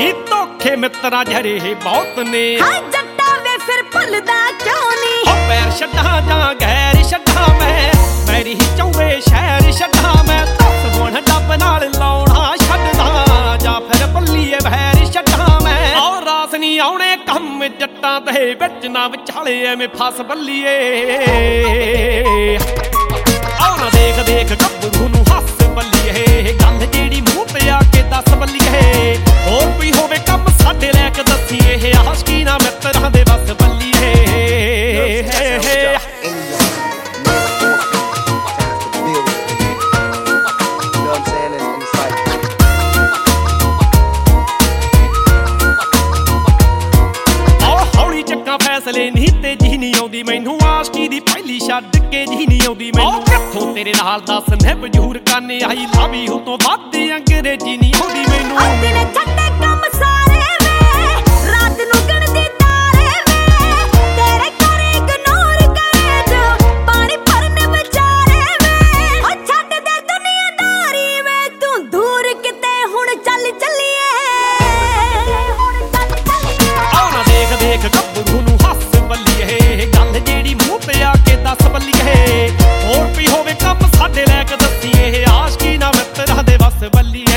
ਨੀ ਧੋਖੇ ਮਿੱਤਰਾਂ ਜਰੇ ਬਹੁਤ ਨੇ ਹਾਂ ਜੱਟਾ ਵੇ ਫਿਰ ਭੁੱਲਦਾ ਕਿਉਂ ਨੀ ਹੋ ਪੈਰ ਛੱਡਾਂ ਜਾਂ ਗੈਰ ਛੱਡਾਂ ਮੈਰੀ ਹੀ ਚੌਵੇ ਸ਼ਹਿਰ ਛੱਡਾਂ ਮੈਂ ਦੱਸ ਹੁਣ ਡੱਬ ਨਾਲ ਲਾਉਣਾ ਛੱਡਦਾ ਜਾਂ ਫਿਰ ਬੱਲੀਏ ਵੈਰ ਛੱਡਾਂ ਮੈਂ ਔ ਰਾਸ ਨੀ ਆਉਣੇ ਕੰਮ ਜੱਟਾਂ ਦੇ ਵਿੱਚ ਨਾ ਵਿਚਾਲੇ ਐਵੇਂ ਫਸ ਬੱਲੀਏ ਆਉ ਨਾ ਦੇਖ ਦੇਖ ਗੱਭਰੂ ਨੂੰ ਹੱਸ ਬੱਲੀਏ ਗੱਲ ਜਿਹੜੀ ਮੂੰਹ ਤੇ ਆ ਕੇ ਦੱਸ ਬੱਲੀਏ ਹੋਰ ਕੋਈ ਹੋਵੇ ਕੰਮ ਸਾਡੇ ਲੈ ਕੇ ਦੱਸੀਏ ਆਸ਼ਕੀ ਨਾ ਮਿੱਤਰਾਂ ਦੇ ਵਸ ਬੱਲੀਏ ਫੈਸਲੇ ਨਹੀਂ ਤੇ ਜੀ ਨਹੀਂ ਆਉਂਦੀ ਮੈਨੂੰ ਆਸ਼ਕੀ ਦੀ ਪਹਿਲੀ ਛੱਡ ਕੇ ਜੀ ਨਹੀਂ ਆਉਂਦੀ ਮੈਨੂੰ ਕਿੱਥੋਂ ਤੇਰੇ ਨਾਲ ਦੱਸ ਨੇ ਬਜੂਰ ਕਰਨੇ ਆਈ ਲਵ ਯੂ ਤੋਂ ਵੱਧ ਅੰਗਰੇਜ਼ੀ ਨਹੀਂ ਆਉਂਦੀ ਮੈਨੂੰ ਦਿਨ ਛੱਡੇ ਕੰਮ ਸਾਰੇ ਵੇ ਰਾਤ ਨੂੰ ਗਣਦੀ ਤਾਰੇ ਵੇ ਤੇਰੇ ਘਰੇ ਇਗਨੋਰ ਕਰੇ ਜੋ ਪਾਣੀ ਭਰਨ ਵਿਚਾਰੇ ਵੇ ਓ ਛੱਡ ਦੇ ਦੁਨੀਆਦਾਰੀ ਵੇ ਤੂੰ ਦੂਰ ਕਿਤੇ ਹੁਣ ਚੱਲ ਚੱਲੀਏ ਆਉ ਨਾ ਦੇਖ ਦੇਖ ਗੱਭਰੂ ਨੂੰ ਹੱਸ ਬੱਲੀਏ ਗੱਲ ਜਿਹੜੀ ਮੂੰਹ ਤੇ ਆ ਕੇ ਦੱਸ ਬੱਲੀਏ ਹੋਰ ਵੀ ਹੋਵੇ ਕੰਮ ਸਾਡੇ ਲੈ ਕੇ ਦੱਸੀਏ ਆਸ਼ਕੀ ਨਾ ਮਿੱਤਰਾਂ ਦੇ ਵਸ ਬੱਲੀਏ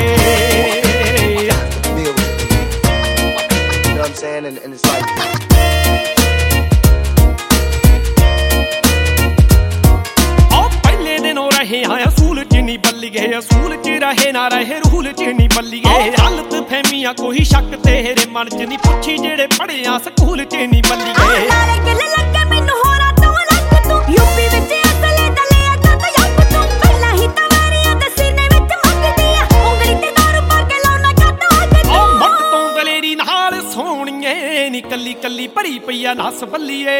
ਪਹਿਲੇ ਦਿਨੋਂ ਰਹੇ ਆ ਅਸੂਲ ਚ ਨਹੀਂ ਬੱਲੀਏ ਅਸੂਲ ਚ ਰਹੇ ਨਾ ਰਹੇ ਰੂਲ ਚ ਨਹੀਂ ਬੱਲੀਏ ਹਾਲਤ ਫਹਿਮੀਆਂ ਕੋਈ ਸ਼ੱਕ ਤੇਰੇ ਮਨ ਚ ਨਹੀਂ ਪੁੱਛੀ ਜਿਹੜੇ ਪੜਿਆ ਸਕੂਲ ਚ ਨਹੀਂ ਬੱਲੀਏ ਨਾਲੇ ਗਿੱਲ ਲੱਗੇ ਮੈਨੂੰ ਹੋਰਾਂ ਤੋਂ ਲੱਗ ਤੂੰ ਯੂਪੀ ਵਿੱਚ ਅਸਲੇ ਦਲਿਆ ਤਾਂ ਯੱਪ ਤੂੰ ਪਹਿਲਾਂ ਹੀ ਤਵਾਰੀਆਂ ਦੇ ਸੀਨੇ ਵਿੱਚ ਮੰਗਦੀ ਆ ਉਂਗਲੀ ਤੇ ਦਾਰੂ ਪਾ ਕੇ ਲਾਉਣਾ ਜੱਟ ਅੱਗ ਤੂੰ ਓ ਮੱਤ ਤੋਂ ਦਲੇਰੀ ਨਾਲ ਸੋਹਣੀਏ ਨੀ ਕੱਲੀ ਕੱਲੀ ਭਰੀ ਪਈਆ ਨਸ ਬੱਲੀਏ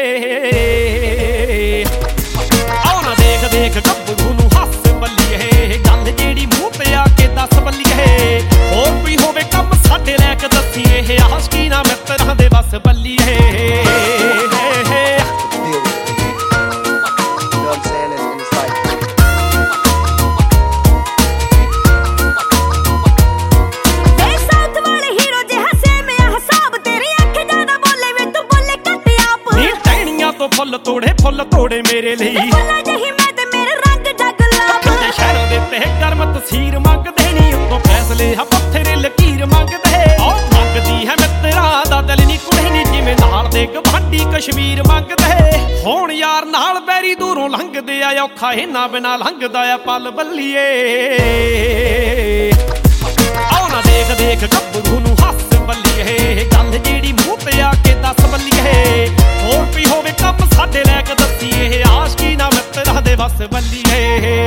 ਆਉ ਨਾ ਦੇਖ ਦੇਖ ਗੱਭਰੂ ਨੂੰ ਹੱਸ ਬੱਲੀਏ ਗੱਲ ਜਿਹੜੀ ਮੂੰਹ ਤੇ ਆ ਕੇ ਦੱਸ ਬੱਲੀਏ ਹੋਰ ਕੋਈ ਹੋਵੇ ਕੰਮ ਸਾਡੇ ਲੈ ਕੇ ਦੱਸੀਏ ਆਸ਼ਕੀ ਨਾ ਮਿੱਤਰਾਂ ਦੇ ਵਸ ਬੱਲੀਏ ਫੁੱਲ ਤੋੜੇ ਮੇਰੇ ਲਈ ਫੁੱਲਾਂ ਜਿਹੀ ਮੈਂ ਤੇ ਮੇਰੇ ਰੰਗ ਜਗ ਲਾਵਾਂ ਤੇ ਸ਼ਹਿਰ ਦੇ ਤੇ ਗਰਮ ਤਸੀਰ ਮੰਗਦੇ ਨੀ ਉਤੋਂ ਫੈਸਲੇ ਆ ਪੱਥਰੇ ਲਕੀਰ ਮੰਗਦੇ ਓ ਮੰਗਦੀ ਹੈ ਮਿੱਤਰਾਂ ਦਾ ਦਿਲ ਨੀ ਕੁੜੀ ਨੀ ਜਿਵੇਂ ਨਾਲ ਦੇ ਗਵਾਂਢੀ ਕਸ਼ਮੀਰ ਮੰਗਦੇ ਹੁਣ ਯਾਰ ਨਾਲ ਬੈਰੀ ਦੂਰੋਂ ਲੰਘਦੇ ਆ ਔਖਾ ਇਹਨਾਂ ਬਿਨਾ ਲੰਘਦਾ ਆ ਪਲ ਬੱਲੀਏ ਆਉ ਨਾ ਦੇਖ ਦੇਖ ਗੱਭਰੂ ਨੂੰ ਹੱਸ ਬੱਲੀਏ ਗੱਲ ਜਿਹੜੀ ਮੂੰਹ ਤੇ ਆ ਕੇ ਦੱਸ ਬੱਲੀਏ ਹੋਰ ਵੀ ਹੋਵੇ ਕੰਮ ਸਾਡੇ ਲੈ ਕੇ ਦੱਸੀਏ ਆਸ਼ਕੀ ਨਾ ਮਿੱਤਰਾਂ ਦੇ ਵਸ ਬੱਲੀਏ